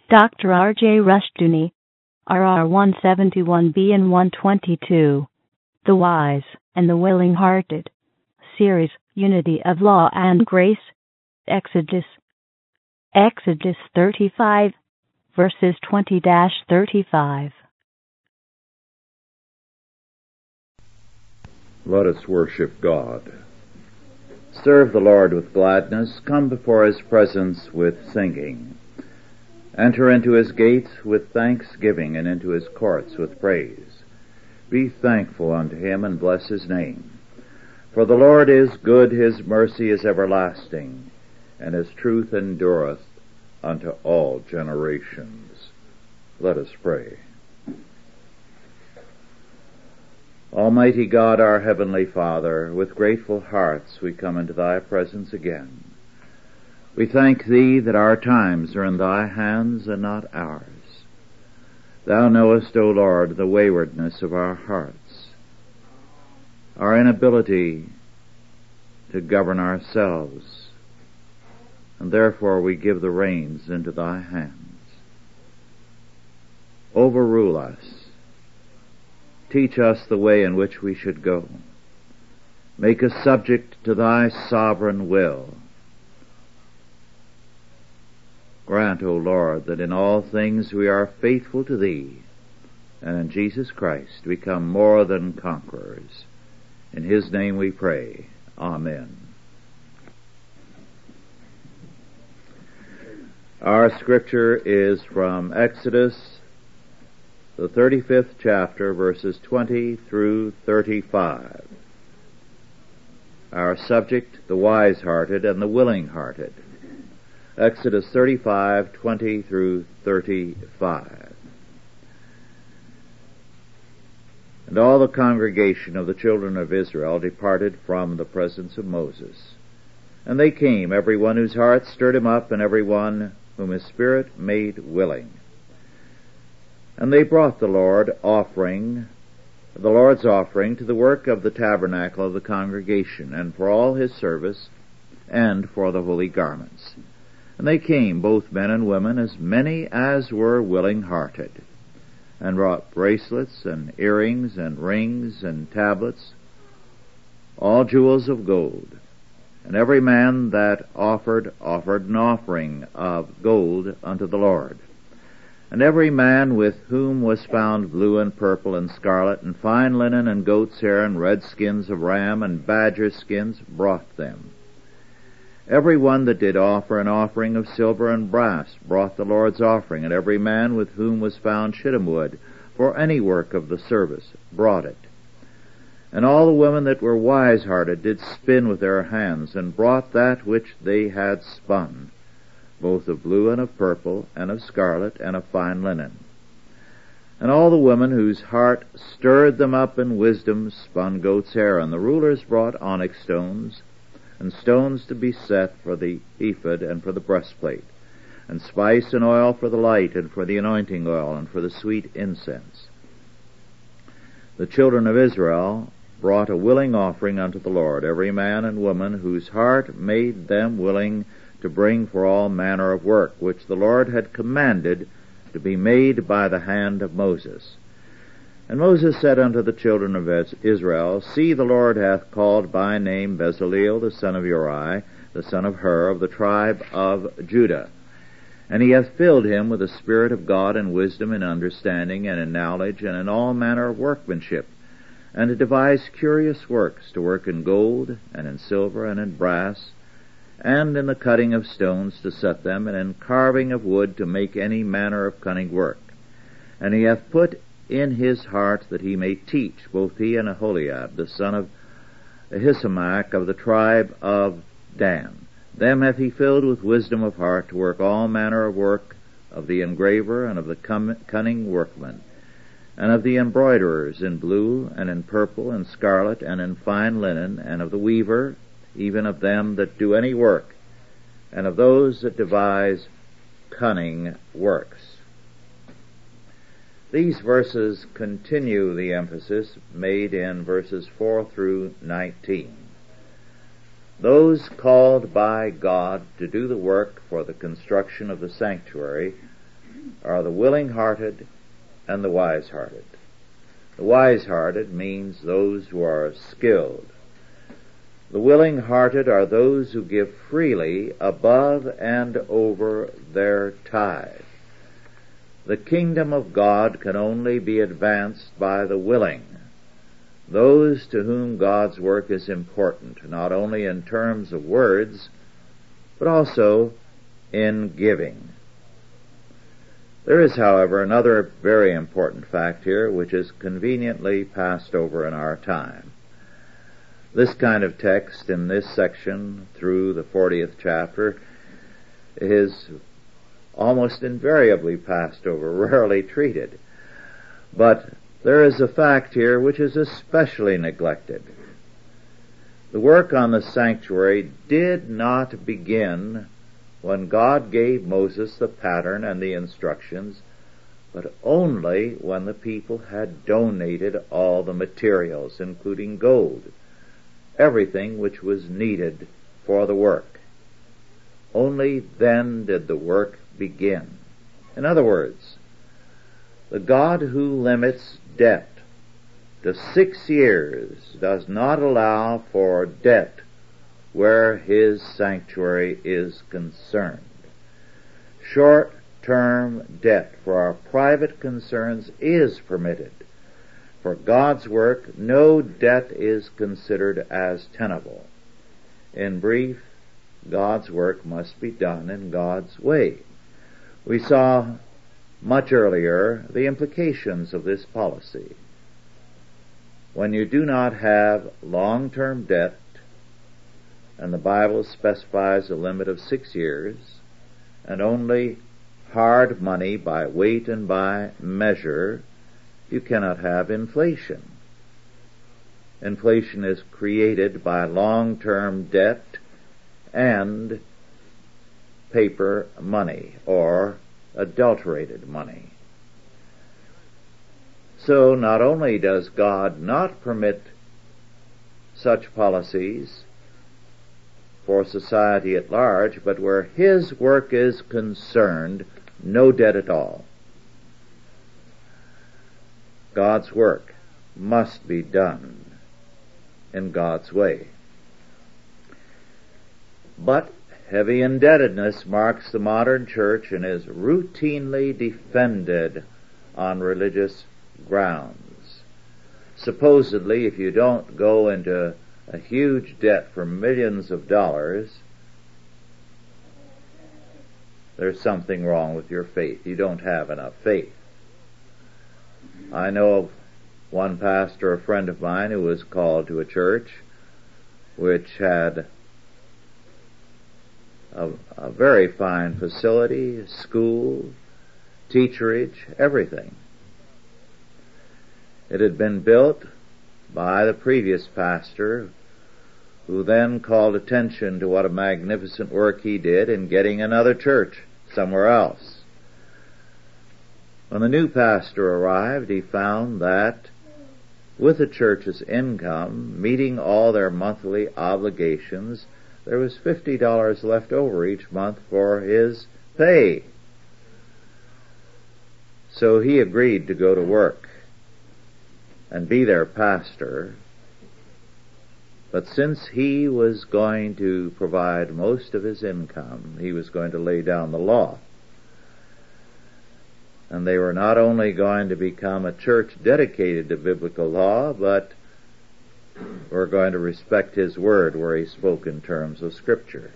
Dr. R.J. Rushdoony, RR 171b and 122. The Wise and the Willing-Hearted. Series, Unity of Law and Grace. Exodus 35, verses 20-35. Let us worship God. Serve the Lord with gladness. Come before His presence with singing. Enter into His gates with thanksgiving and into His courts with praise. Be thankful unto Him and bless His name. For the Lord is good, His mercy is everlasting, and His truth endureth unto all generations. Let us pray. Almighty God, our Heavenly Father, with grateful hearts we come into Thy presence again. We thank Thee that our times are in Thy hands and not ours. Thou knowest, O Lord, the waywardness of our hearts, our inability to govern ourselves, and therefore we give the reins into Thy hands. Overrule us. Teach us the way in which we should go. Make us subject to Thy sovereign will. Grant, O Lord, that in all things we are faithful to Thee, and in Jesus Christ become more than conquerors. In His name we pray. Amen. Our scripture is from Exodus, the 35th chapter, verses 20 through 35. Our subject, the wise-hearted and the willing-hearted. Exodus 35, 20 through 35. And all the congregation of the children of Israel departed from the presence of Moses. And they came, every one whose heart stirred him up, and every one whom his spirit made willing. And they brought the Lord's offering to the work of the tabernacle of the congregation, and for all his service, and for the holy garments. And they came, both men and women, as many as were willing-hearted, and brought bracelets, and earrings, and rings, and tablets, all jewels of gold. And every man that offered an offering of gold unto the Lord. And every man with whom was found blue and purple and scarlet and fine linen and goat's hair and red skins of ram and badger skins brought them. Every one that did offer an offering of silver and brass brought the Lord's offering, and every man with whom was found shittim wood for any work of the service brought it. And all the women that were wise-hearted did spin with their hands, and brought that which they had spun, both of blue and of purple, and of scarlet, and of fine linen. And all the women whose heart stirred them up in wisdom spun goat's hair, and the rulers brought onyx stones, and stones to be set for the ephod and for the breastplate, and spice and oil for the light, and for the anointing oil, and for the sweet incense. The children of Israel brought a willing offering unto the Lord, every man and woman whose heart made them willing to bring for all manner of work, which the Lord had commanded to be made by the hand of Moses. And Moses said unto the children of Israel, See, the Lord hath called by name Bezaleel, the son of Uri, the son of Hur, of the tribe of Judah. And he hath filled him with the Spirit of God in wisdom and understanding and in knowledge and in all manner of workmanship, and to devise curious works, to work in gold and in silver and in brass, and in the cutting of stones to set them, and in carving of wood to make any manner of cunning work. And he hath put in his heart that he may teach, both he and Aholiab, the son of Ahisamach, of the tribe of Dan. Them hath he filled with wisdom of heart to work all manner of work of the engraver and of the cunning workman, and of the embroiderers in blue and in purple and scarlet and in fine linen, and of the weaver, even of them that do any work, and of those that devise cunning works. These verses continue the emphasis made in verses 4 through 19. Those called by God to do the work for the construction of the sanctuary are the willing-hearted and the wise-hearted. The wise-hearted means those who are skilled. The willing-hearted are those who give freely above and over their tithe. The kingdom of God can only be advanced by the willing, those to whom God's work is important, not only in terms of words, but also in giving. There is, however, another very important fact here which is conveniently passed over in our time. This kind of text in this section through the 40th chapter is almost invariably passed over, rarely treated. But there is a fact here which is especially neglected. The work on the sanctuary did not begin when God gave Moses the pattern and the instructions, but only when the people had donated all the materials, including gold, everything which was needed for the work. Only then did the work begin. In other words, the God who limits debt to 6 years does not allow for debt where his sanctuary is concerned. Short-term debt for our private concerns is permitted. For God's work, no debt is considered as tenable. In brief, God's work must be done in God's way. We saw much earlier the implications of this policy. When you do not have long-term debt, and the Bible specifies a limit of 6 years, and only hard money by weight and by measure, you cannot have inflation. Inflation is created by long-term debt and paper money, or adulterated money. So not only does God not permit such policies for society at large, but where his work is concerned, no debt at all. God's work must be done in God's way. But heavy indebtedness marks the modern church and is routinely defended on religious grounds. Supposedly, if you don't go into a huge debt for millions of dollars, there's something wrong with your faith. You don't have enough faith. I know of one pastor, a friend of mine, who was called to a church which had a very fine facility, school, teacherage, everything. It had been built by the previous pastor, who then called attention to what a magnificent work he did in getting another church somewhere else. When the new pastor arrived, he found that with the church's income, meeting all their monthly obligations, there was $50 left over each month for his pay. So he agreed to go to work and be their pastor. But since he was going to provide most of his income, he was going to lay down the law. And they were not only going to become a church dedicated to biblical law, but were going to respect his word where he spoke in terms of Scripture.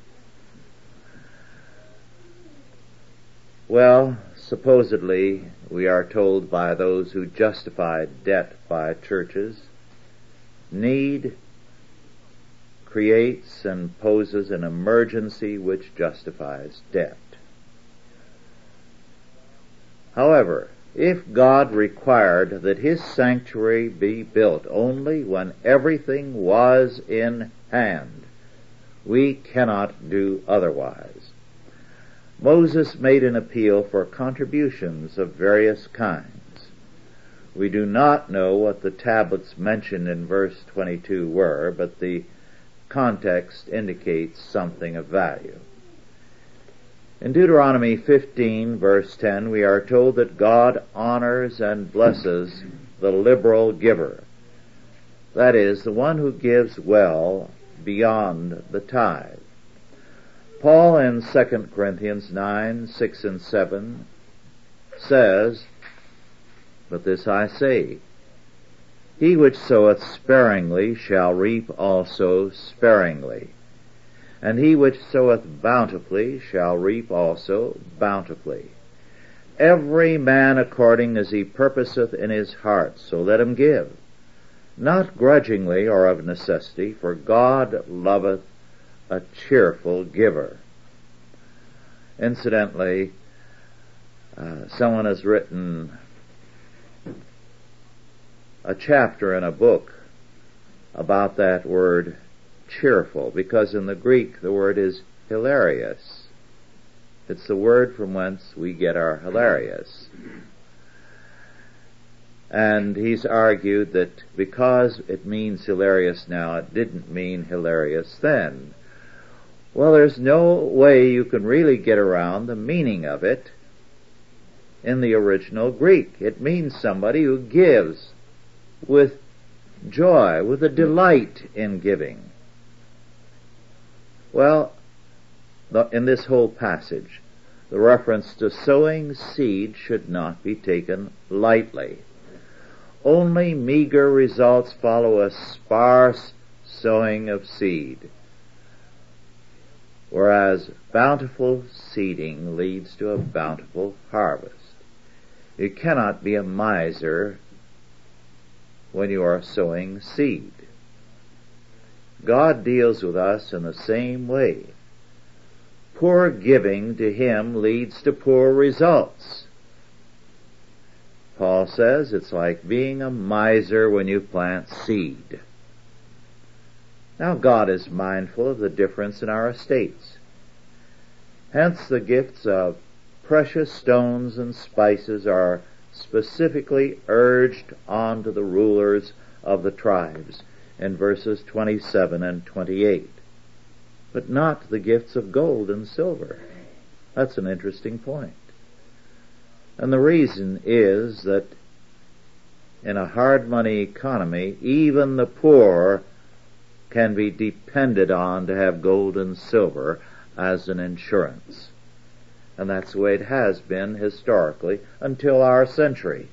Well, supposedly, we are told by those who justify debt by churches, need creates and poses an emergency which justifies debt. However, if God required that his sanctuary be built only when everything was in hand, we cannot do otherwise. Moses made an appeal for contributions of various kinds. We do not know what the tablets mentioned in verse 22 were, but the context indicates something of value. In Deuteronomy 15, verse 10, we are told that God honors and blesses the liberal giver. That is, the one who gives well beyond the tithe. Paul in 2 Corinthians 9, 6 and 7 says, "But this I say, he which soweth sparingly shall reap also sparingly, and he which soweth bountifully shall reap also bountifully. Every man according as he purposeth in his heart, so let him give, not grudgingly or of necessity, for God loveth a cheerful giver." Incidentally, someone has written a chapter in a book about that word cheerful, because in the Greek the word is hilarious. It's the word from whence we get our hilarious. And he's argued that because it means hilarious now, it didn't mean hilarious then. Well, there's no way you can really get around the meaning of it in the original Greek. It means somebody who gives with joy, with a delight in giving. Well, in this whole passage, the reference to sowing seed should not be taken lightly. Only meager results follow a sparse sowing of seed, whereas bountiful seeding leads to a bountiful harvest. You cannot be a miser when you are sowing seed. God deals with us in the same way. Poor giving to Him leads to poor results. Paul says it's like being a miser when you plant seed. Now God is mindful of the difference in our estates. Hence the gifts of precious stones and spices are specifically urged on to the rulers of the tribes in verses 27 and 28, but not the gifts of gold and silver. That's an interesting point. And the reason is that in a hard money economy, even the poor can be depended on to have gold and silver as an insurance. And that's the way it has been historically until our century.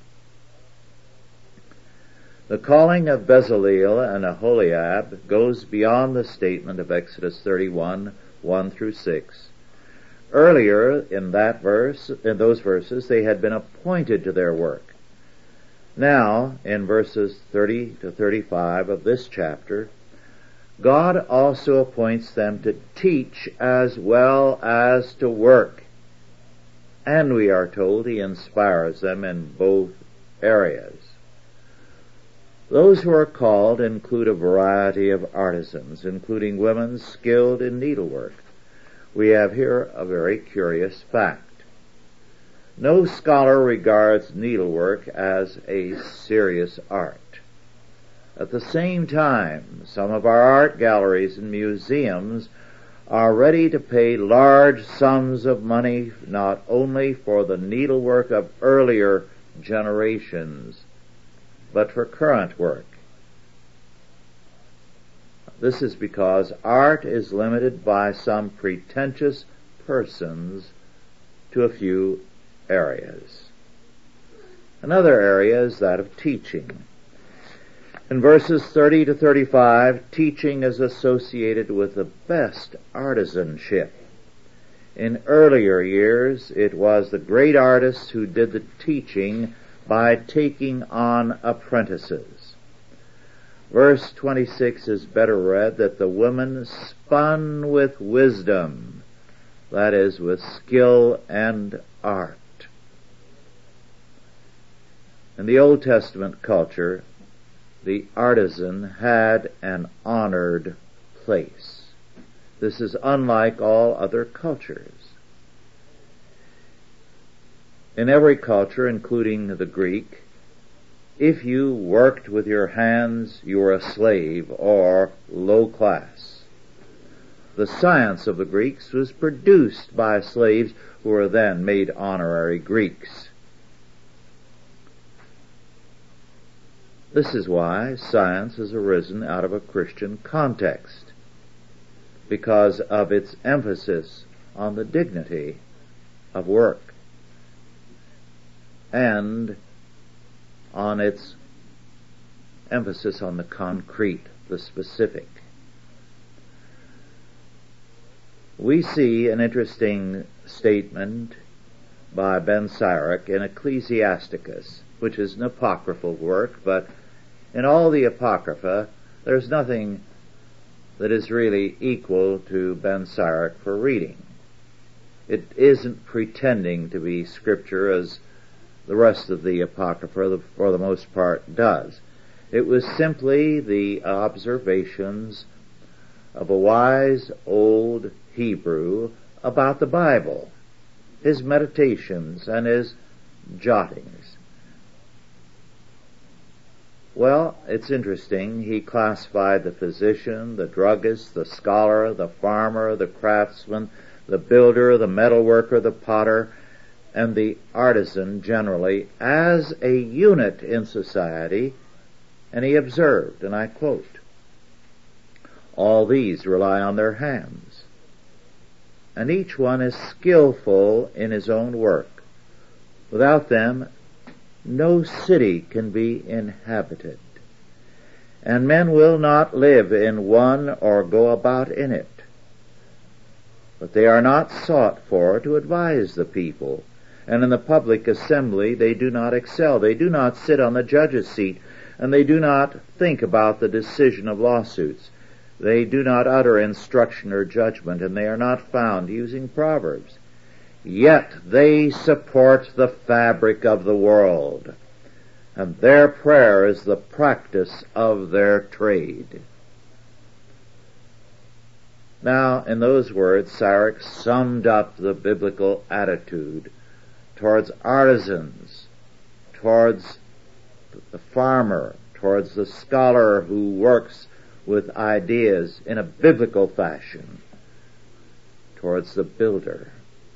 The calling of Bezaleel and Aholiab goes beyond the statement of Exodus 31, 1 through 6. Earlier in those verses, they had been appointed to their work. Now, in verses 30 to 35 of this chapter, God also appoints them to teach as well as to work. And we are told He inspires them in both areas. Those who are called include a variety of artisans, including women skilled in needlework. We have here a very curious fact. No scholar regards needlework as a serious art. At the same time, some of our art galleries and museums are ready to pay large sums of money not only for the needlework of earlier generations, but for current work. This is because art is limited by some pretentious persons to a few areas. Another area is that of teaching. In verses 30 to 35, teaching is associated with the best artisanship. In earlier years, it was the great artists who did the teaching by taking on apprentices. Verse 26 is better read that the women spun with wisdom, that is, with skill and art. In the Old Testament culture, the artisan had an honored place. This is unlike all other cultures. In every culture, including the Greek, if you worked with your hands, you were a slave or low class. The science of the Greeks was produced by slaves who were then made honorary Greeks. This is why science has arisen out of a Christian context, because of its emphasis on the dignity of work and on its emphasis on the concrete, the specific. We see an interesting statement by Ben Sirach in Ecclesiasticus, which is an apocryphal work, but in all the Apocrypha, there's nothing that is really equal to Ben Sirach for reading. It isn't pretending to be Scripture as the rest of the Apocrypha, for the most part, does. It was simply the observations of a wise old Hebrew about the Bible, his meditations and his jottings. Well, it's interesting. He classified the physician, the druggist, the scholar, the farmer, the craftsman, the builder, the metalworker, the potter, and the artisan generally as a unit in society, and he observed, and I quote, "All these rely on their hands, and each one is skillful in his own work. Without them, no city can be inhabited, and men will not live in one or go about in it. But they are not sought for to advise the people, and in the public assembly they do not excel. They do not sit on the judge's seat, and they do not think about the decision of lawsuits. They do not utter instruction or judgment, and they are not found using proverbs. Yet they support the fabric of the world, and their prayer is the practice of their trade." Now, in those words, Sirach summed up the biblical attitude towards artisans, towards the farmer, towards the scholar who works with ideas in a biblical fashion, towards the builder.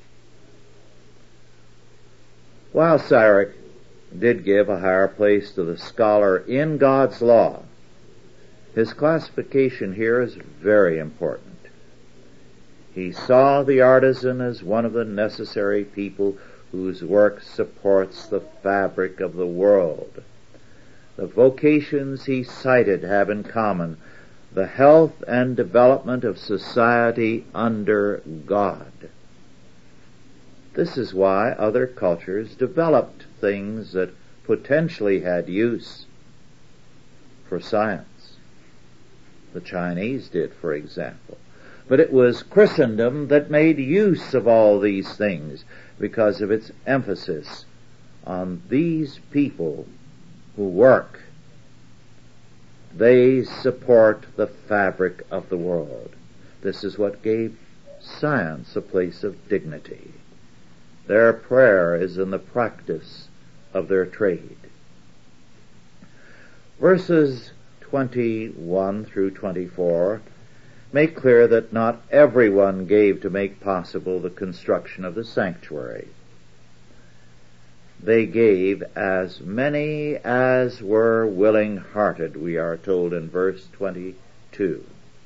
While Sirach did give a higher place to the scholar in God's law, his classification here is very important. He saw the artisan as one of the necessary people whose work supports the fabric of the world. The vocations he cited have in common the health and development of society under God. This is why other cultures developed things that potentially had use for science. The Chinese did, for example. But it was Christendom that made use of all these things because of its emphasis on these people who work. They support the fabric of the world. This is what gave science a place of dignity. Their prayer is in the practice of their trade. Verses 21 through 24 make clear that not everyone gave to make possible the construction of the sanctuary. They gave as many as were willing-hearted, we are told in verse 22.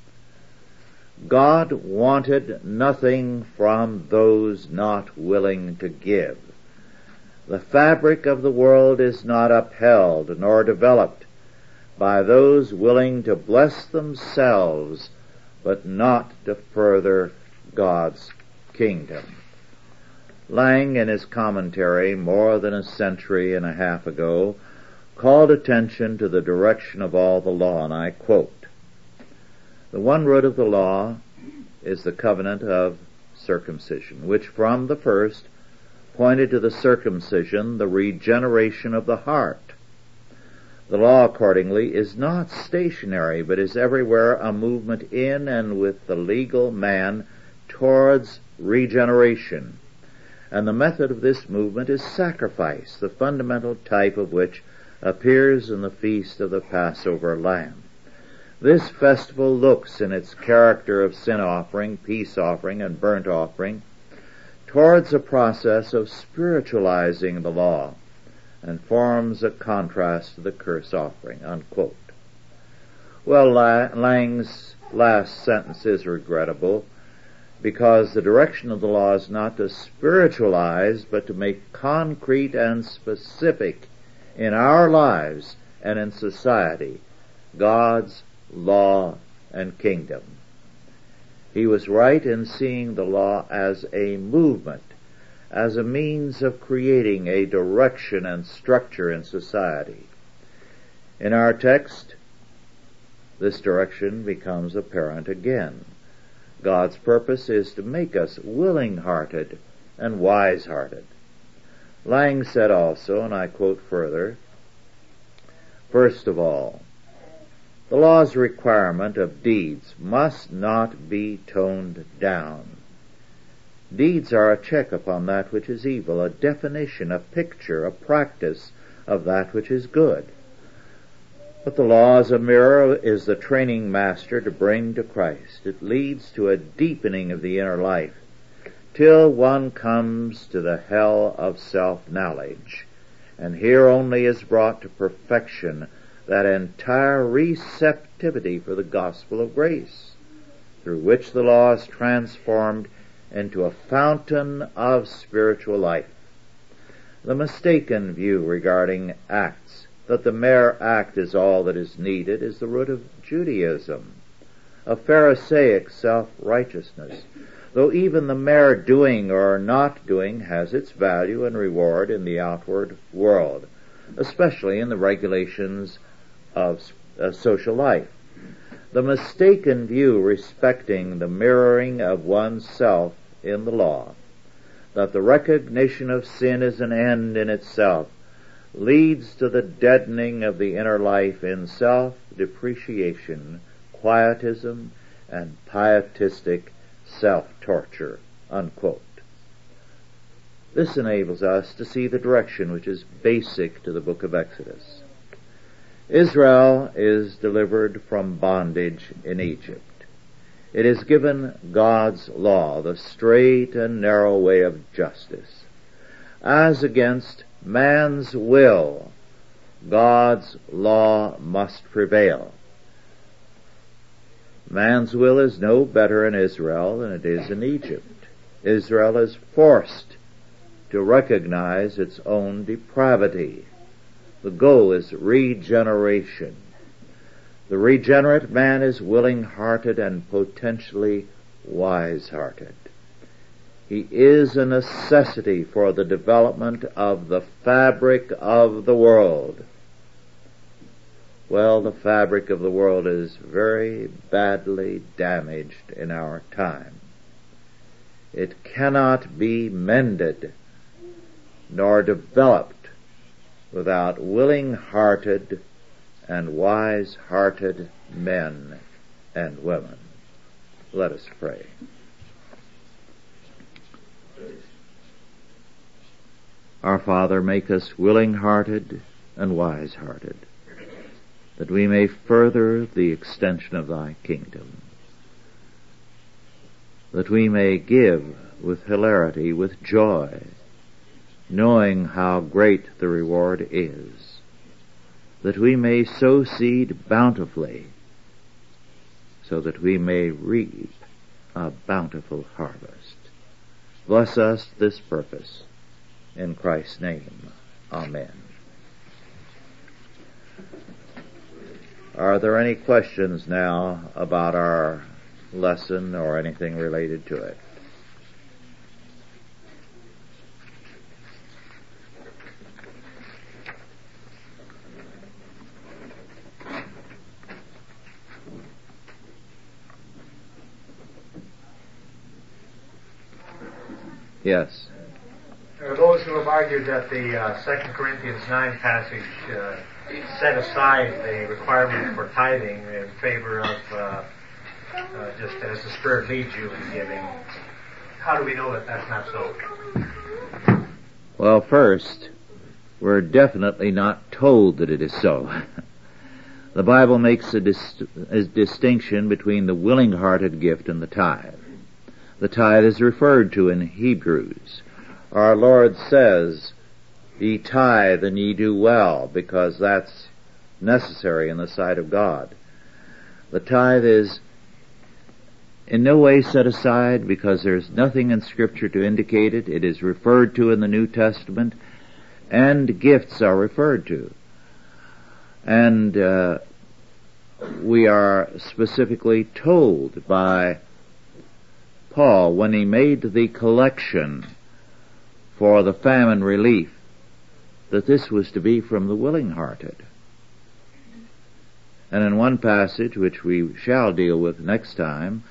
God wanted nothing from those not willing to give. The fabric of the world is not upheld nor developed by those willing to bless themselves, but not to further God's kingdom. Lang, in his commentary more than a century and a half ago, called attention to the direction of all the law, and I quote, "The one root of the law is the covenant of circumcision, which from the first pointed to the circumcision, the regeneration of the heart. The law, accordingly, is not stationary, but is everywhere a movement in and with the legal man towards regeneration. And the method of this movement is sacrifice, the fundamental type of which appears in the feast of the Passover lamb. This festival looks in its character of sin offering, peace offering, and burnt offering towards a process of spiritualizing the law and forms a contrast to the curse offering, unquote. Well, Lang's last sentence is regrettable because the direction of the law is not to spiritualize but to make concrete and specific in our lives and in society God's law and kingdom. He was right in seeing the law as a movement, as a means of creating a direction and structure in society. In our text, this direction becomes apparent again. God's purpose is to make us willing-hearted and wise-hearted. Lang said also, and I quote further, "First of all, the law's requirement of deeds must not be toned down. Deeds are a check upon that which is evil, a definition, a picture, a practice of that which is good. But the law as a mirror is the training master to bring to Christ. It leads to a deepening of the inner life, till one comes to the hell of self-knowledge. And here only is brought to perfection that entire receptivity for the gospel of grace, through which the law is transformed into a fountain of spiritual life. The mistaken view regarding acts, that the mere act is all that is needed, is the root of Judaism, a Pharisaic self-righteousness, though even the mere doing or not doing has its value and reward in the outward world, especially in the regulations of social life. The mistaken view respecting the mirroring of oneself in the law, that the recognition of sin is an end in itself, leads to the deadening of the inner life in self-depreciation, quietism, and pietistic self-torture," unquote. This enables us to see the direction which is basic to the book of Exodus. Israel is delivered from bondage in Egypt. It is given God's law, the straight and narrow way of justice. As against man's will, God's law must prevail. Man's will is no better in Israel than it is in Egypt. Israel is forced to recognize its own depravity. The goal is regeneration. The regenerate man is willing-hearted and potentially wise-hearted. He is a necessity for the development of the fabric of the world. Well, the fabric of the world is very badly damaged in our time. It cannot be mended nor developed without willing-hearted and wise-hearted men and women. Let us pray. Our Father, make us willing-hearted and wise-hearted, that we may further the extension of Thy kingdom, that we may give with hilarity, with joy, knowing how great the reward is, that we may sow seed bountifully, so that we may reap a bountiful harvest. Bless us this purpose. In Christ's name, amen. Are there any questions now about our lesson or anything related to it? Yes. There are those who have argued that the 2 Corinthians 9 passage set aside the requirement for tithing in favor of just as the Spirit leads you in giving. How do we know that that's not so? Well, first, we're definitely not told that it is so. The Bible makes a distinction between the willing-hearted gift and the tithe. The tithe is referred to in Hebrews. Our Lord says, "Ye tithe and ye do well," because that's necessary in the sight of God. The tithe is in no way set aside because there's nothing in Scripture to indicate it. It is referred to in the New Testament, and gifts are referred to. And we are specifically told by Paul when he made the collection for the famine relief that this was to be from the willing-hearted. And in one passage, which we shall deal with next time,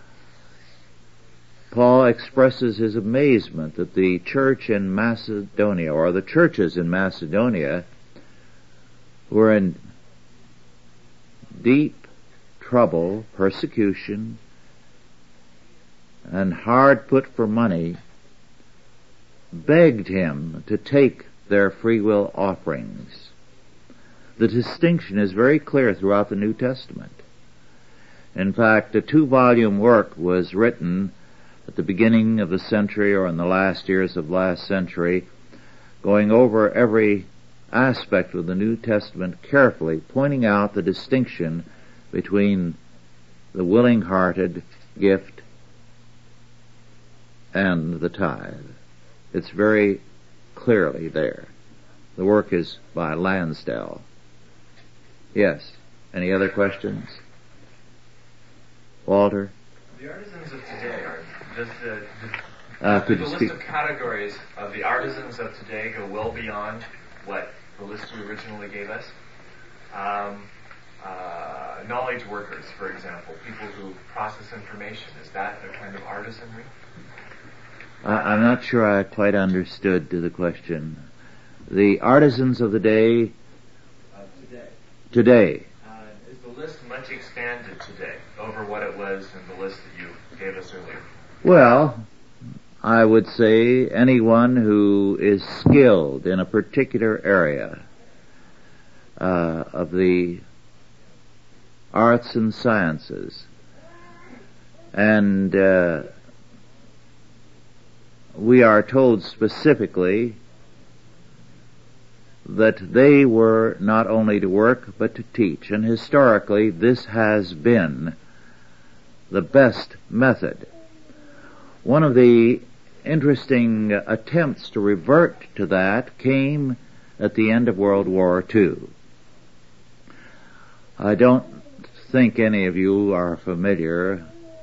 Paul expresses his amazement that the church in Macedonia, or the churches in Macedonia, were in deep trouble, persecution, and hard put for money, begged him to take their free will offerings. The distinction is very clear throughout the New Testament. In fact, a 2-volume work was written at the beginning of the century or in the last years of last century, going over every aspect of the New Testament carefully, pointing out the distinction between the willing-hearted gift and the tithe. It's very clearly there. The work is by Lansdell. Yes. Any other questions? Walter? The artisans of today are could the you list speak? of categories of the artisans of today go well beyond what the list you originally gave us. Knowledge workers, for example, people who process information, is that a kind of artisanry? I'm not sure I quite understood the question. The artisans of the day. Today. Is the list much expanded today over what it was in the list that you gave us earlier? Well, I would say anyone who is skilled in a particular area of the arts and sciences, and we are told specifically that they were not only to work but to teach, and historically this has been the best method. One of the interesting attempts to revert to that came at the end of World War II. I don't think any of you are familiar,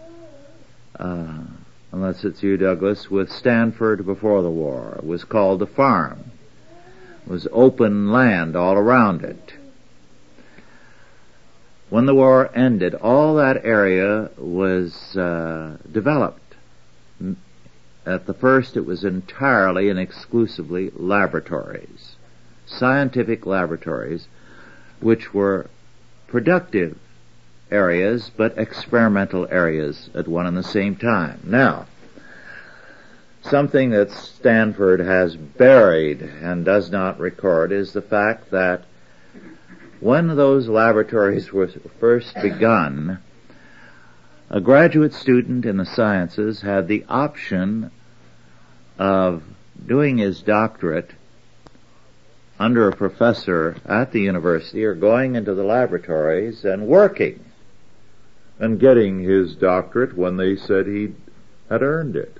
unless it's you, Douglas, with Stanford before the war. It was called the Farm. It was open land all around it. When the war ended, all that area was developed. At the first, it was entirely and exclusively laboratories, scientific laboratories, which were productive areas, but experimental areas at one and the same time. Now, something that Stanford has buried and does not record is the fact that when those laboratories were first begun, a graduate student in the sciences had the option of doing his doctorate under a professor at the university or going into the laboratories and working and getting his doctorate when they said he had earned it.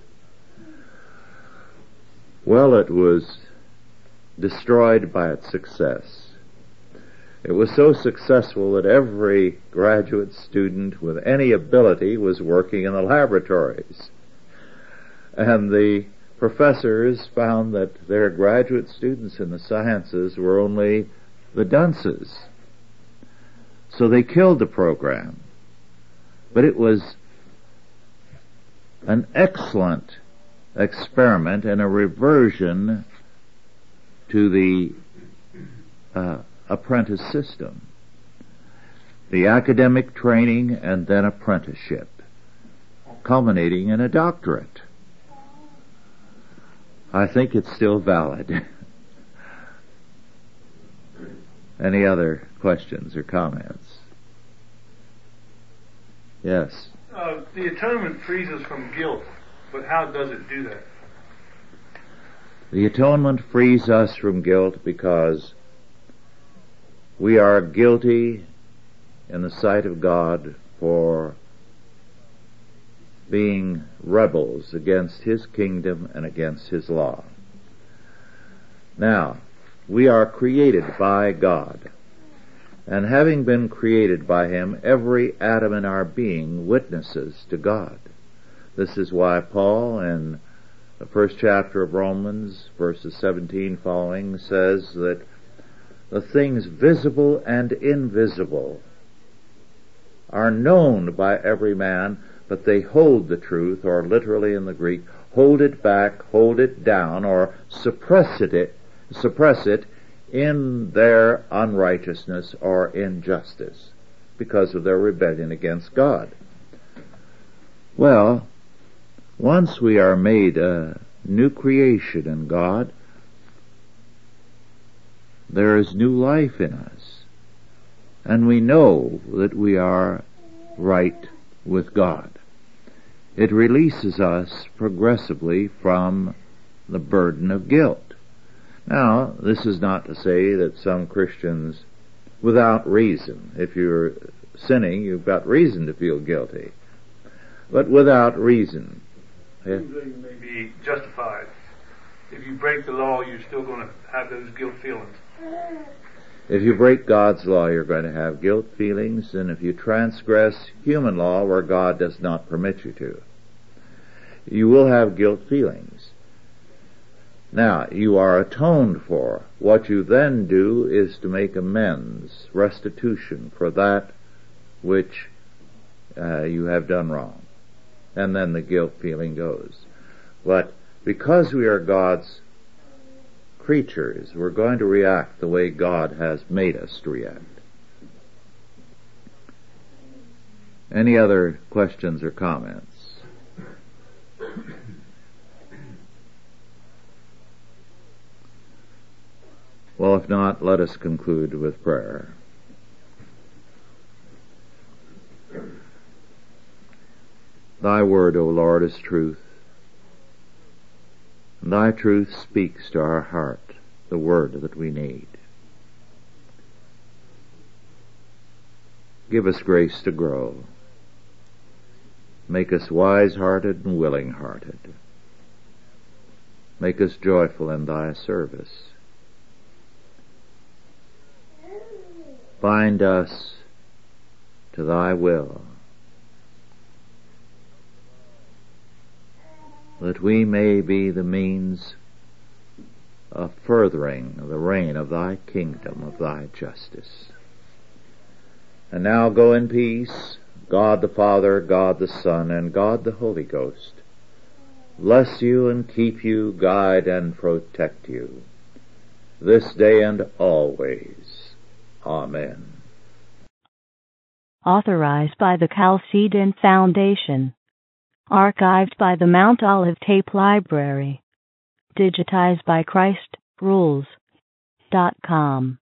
Well, it was destroyed by its success. It was so successful that every graduate student with any ability was working in the laboratories. And the professors found that their graduate students in the sciences were only the dunces. So they killed the program. But it was an excellent experiment and a reversion to the apprentice system. The academic training and then apprenticeship, culminating in a doctorate. I think it's still valid. Any other questions or comments? Yes. The atonement frees us from guilt, but how does it do that? The atonement frees us from guilt because we are guilty in the sight of God for being rebels against His kingdom and against His law. Now, we are created by God, and having been created by Him, every atom in our being witnesses to God. This is why Paul, in the first chapter of Romans, verses 17 following, says that the things visible and invisible are known by every man, but they hold the truth, or literally in the Greek, hold it back, hold it down, or suppress it in their unrighteousness or injustice because of their rebellion against God. Well, once we are made a new creation in God, there is new life in us, and we know that we are right with God. It releases us progressively from the burden of guilt. Now, this is not to say that some Christians, without reason, if you're sinning, you've got reason to feel guilty, but without reason. Seems that you may be justified. If you break the law, you're still going to have those guilt feelings. If you break God's law, you're going to have guilt feelings, and if you transgress human law where God does not permit you to, you will have guilt feelings. Now, you are atoned for. What you then do is to make amends, restitution for that which you have done wrong. And then the guilt feeling goes. But because we are God's creatures, we're going to react the way God has made us to react. Any other questions or comments? Well, if not, let us conclude with prayer. Thy word, O Lord, is truth, and Thy truth speaks to our heart the word that we need. Give us grace to grow. Make us wise-hearted and willing-hearted. Make us joyful in Thy service. Bind us to Thy will, that we may be the means of furthering the reign of Thy kingdom, of Thy justice. And now go in peace, God the Father, God the Son, and God the Holy Ghost bless you and keep you, guide and protect you, this day and always. Amen. Authorized by the Chalcedon Foundation. Archived by the Mount Olive Tape Library. Digitized by ChristRules.com.